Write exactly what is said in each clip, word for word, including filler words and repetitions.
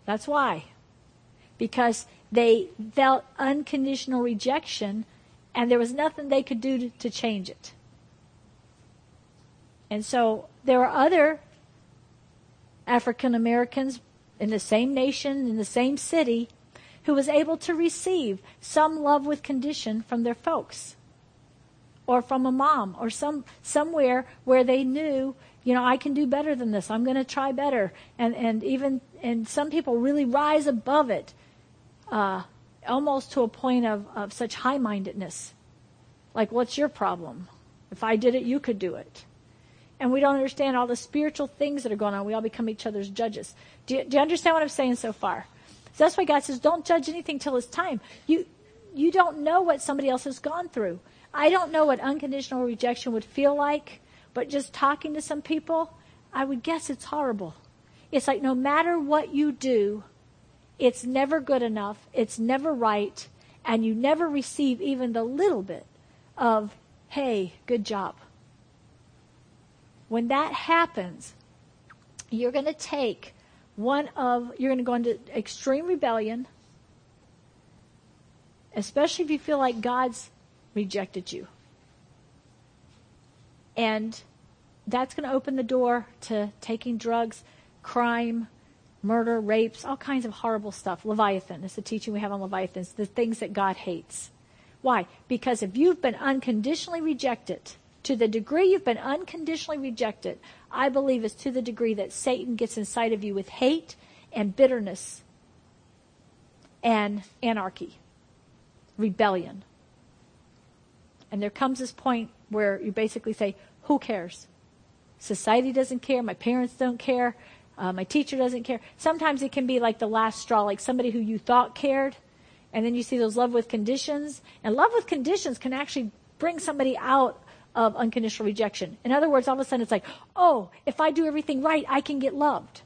That's why. Because they felt unconditional rejection, and there was nothing they could do to, to change it. And so there are other African Americans in the same nation, in the same city, who was able to receive some love with condition from their folks, or from a mom, or some somewhere where they knew, you know, I can do better than this. I'm going to try better. And and even and some people really rise above it, uh, almost to a point of, of such high-mindedness. Like, what's your problem? If I did it, you could do it. And we don't understand all the spiritual things that are going on. We all become each other's judges. Do you, do you understand what I'm saying so far? So that's why God says, don't judge anything till it's time. You you don't know what somebody else has gone through. I don't know what unconditional rejection would feel like, but just talking to some people, I would guess it's horrible. It's like no matter what you do, it's never good enough, it's never right, and you never receive even the little bit of, hey, good job. When that happens, you're going to take one of, you're going to go into extreme rebellion, especially if you feel like God's rejected you. And that's going to open the door to taking drugs, crime, murder, rapes, all kinds of horrible stuff. Leviathan is the teaching we have on Leviathan. It's the things that God hates. Why? Because if you've been unconditionally rejected, to the degree you've been unconditionally rejected, I believe it's to the degree that Satan gets inside of you with hate and bitterness and anarchy, rebellion. And there comes this point where you basically say, who cares? Society doesn't care. My parents don't care. Uh, my teacher doesn't care. Sometimes it can be like the last straw, like somebody who you thought cared. And then you see those love with conditions. And love with conditions can actually bring somebody out of unconditional rejection. In other words, all of a sudden it's like, oh, if I do everything right, I can get loved.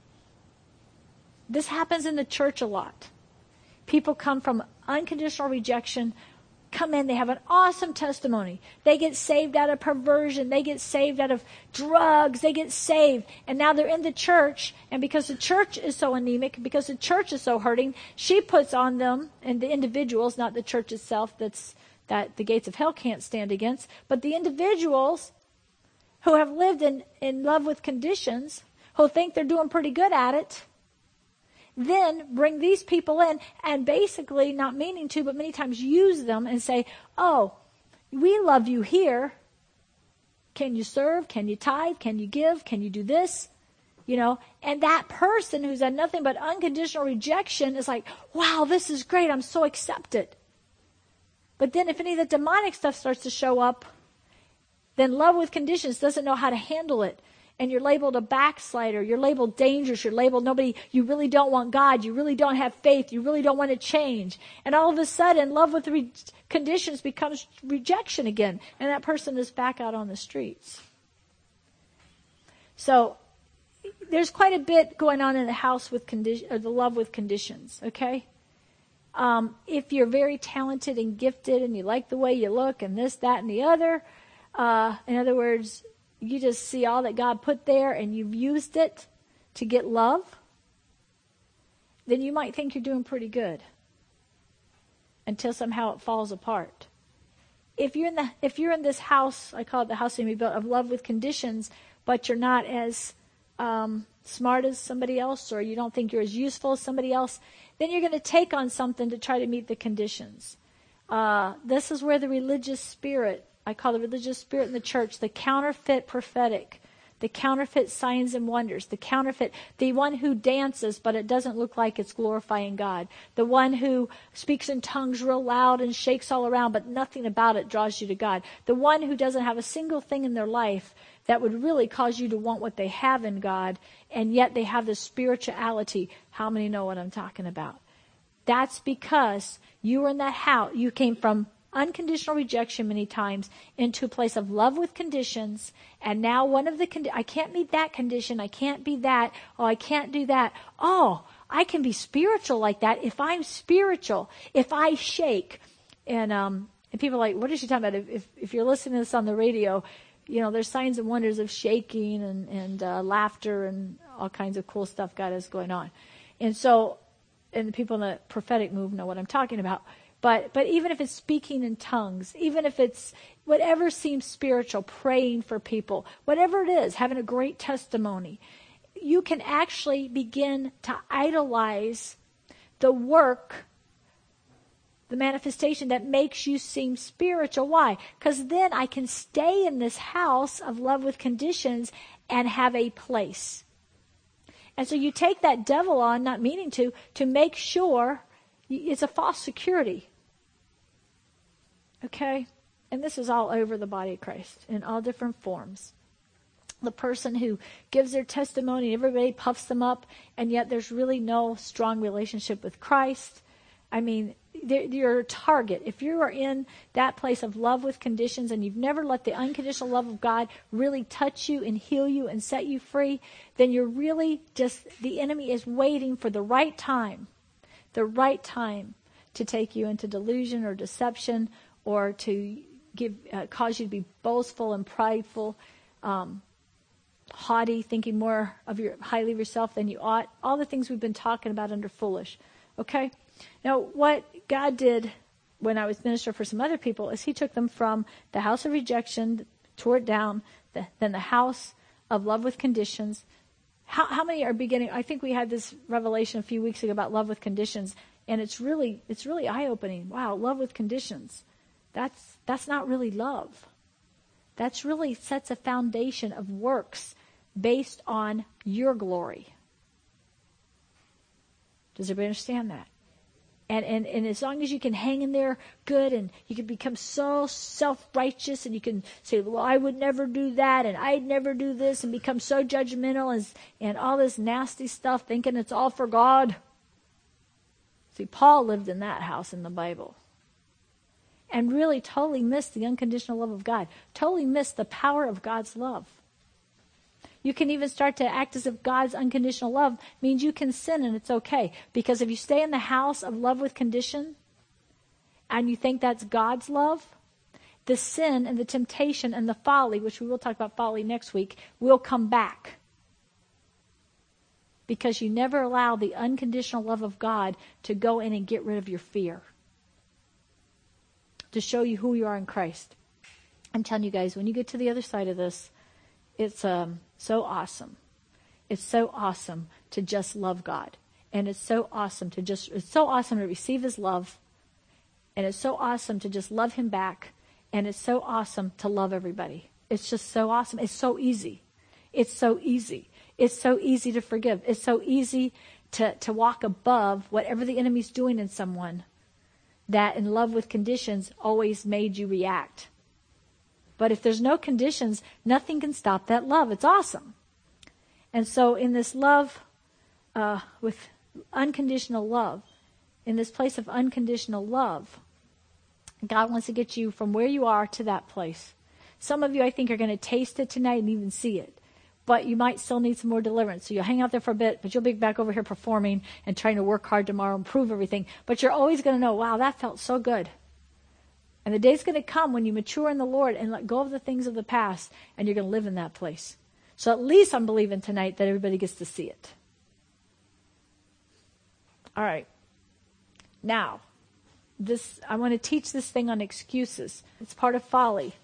This happens in the church a lot. People come from unconditional rejection, come in, they have an awesome testimony. They get saved out of perversion. They get saved out of drugs. They get saved. And now they're in the church. And because the church is so anemic, because the church is so hurting, she puts on them, and the individuals, not the church itself, that's that the gates of hell can't stand against, but the individuals who have lived in, in love with conditions, who think they're doing pretty good at it, then bring these people in and basically, not meaning to, but many times use them and say, oh, we love you here. Can you serve? Can you tithe? Can you give? Can you do this? You know, and that person who's had nothing but unconditional rejection is like, wow, this is great. I'm so accepted. But then if any of the demonic stuff starts to show up, then love with conditions doesn't know how to handle it. And you're labeled a backslider. You're labeled dangerous. You're labeled nobody. You really don't want God. You really don't have faith. You really don't want to change. And all of a sudden, love with re- conditions becomes rejection again. And that person is back out on the streets. So there's quite a bit going on in the house with condition, or the love with conditions, okay? Um, if you're very talented and gifted and you like the way you look and this, that, and the other, uh, in other words, you just see all that God put there and you've used it to get love, then you might think you're doing pretty good until somehow it falls apart. If you're in the if you're in this house, I call it the house we built, of love with conditions, but you're not as um, smart as somebody else, or you don't think you're as useful as somebody else, then you're going to take on something to try to meet the conditions. Uh, this is where the religious spirit, I call the religious spirit in the church, the counterfeit prophetic, the counterfeit signs and wonders, the counterfeit, the one who dances but it doesn't look like it's glorifying God, the one who speaks in tongues real loud and shakes all around but nothing about it draws you to God, the one who doesn't have a single thing in their life that would really cause you to want what they have in God, and yet they have this spirituality. How many know what I'm talking about? That's because you were in that house. You came from unconditional rejection many times into a place of love with conditions, and now one of the condi- I can't meet that condition. I can't be that. Oh, I can't do that. Oh, I can be spiritual like that if I'm spiritual. If I shake, and um, and people are like, what is she talking about? If if, if you're listening to this on the radio, you know, there's signs and wonders of shaking and, and uh, laughter and all kinds of cool stuff God has going on. And so, and the people in the prophetic move know what I'm talking about. But, but even if it's speaking in tongues, even if it's whatever seems spiritual, praying for people, whatever it is, having a great testimony, you can actually begin to idolize the work, the manifestation that makes you seem spiritual. Why? Because then I can stay in this house of love with conditions and have a place. And so you take that devil on, not meaning to, to make sure it's a false security. Okay? And this is all over the body of Christ in all different forms. The person who gives their testimony, everybody puffs them up, and yet there's really no strong relationship with Christ. I mean, you're a target. If you are in that place of love with conditions and you've never let the unconditional love of God really touch you and heal you and set you free, then you're really just, the enemy is waiting for the right time, the right time to take you into delusion or deception or to give, uh, cause you to be boastful and prideful, um, haughty, thinking more of your highly of yourself than you ought. All the things we've been talking about under foolish. Okay? Now, what God did when I was minister for some other people is he took them from the house of rejection, tore it down, the, then the house of love with conditions. How, how many are beginning? I think we had this revelation a few weeks ago about love with conditions, and it's really it's really eye-opening. Wow, love with conditions. That's that's not really love. That's really sets a foundation of works based on your glory. Does everybody understand that? And, and and as long as you can hang in there good and you can become so self-righteous and you can say, well, I would never do that and I'd never do this and become so judgmental and, and all this nasty stuff thinking it's all for God. See, Paul lived in that house in the Bible and really totally missed the unconditional love of God, totally missed the power of God's love. You can even start to act as if God's unconditional love means you can sin and it's okay. Because if you stay in the house of love with condition and you think that's God's love, the sin and the temptation and the folly, which we will talk about folly next week, will come back. Because you never allow the unconditional love of God to go in and get rid of your fear. To show you who you are in Christ. I'm telling you guys, when you get to the other side of this, it's um, so awesome. It's so awesome to just love God. And it's so awesome to just, it's so awesome to receive his love. And it's so awesome to just love him back. And it's so awesome to love everybody. It's just so awesome. It's so easy. It's so easy. It's so easy to forgive. It's so easy to, to walk above whatever the enemy's doing in someone that in love with conditions always made you react. But if there's no conditions, nothing can stop that love. It's awesome. And so in this love, uh, with unconditional love, in this place of unconditional love, God wants to get you from where you are to that place. Some of you, I think, are going to taste it tonight and even see it. But you might still need some more deliverance. So you'll hang out there for a bit, but you'll be back over here performing and trying to work hard tomorrow and prove everything. But you're always going to know, wow, that felt so good. And the day's going to come when you mature in the Lord and let go of the things of the past, and you're going to live in that place. So at least I'm believing tonight that everybody gets to see it. All right. Now, this I want to teach this thing on excuses. It's part of folly.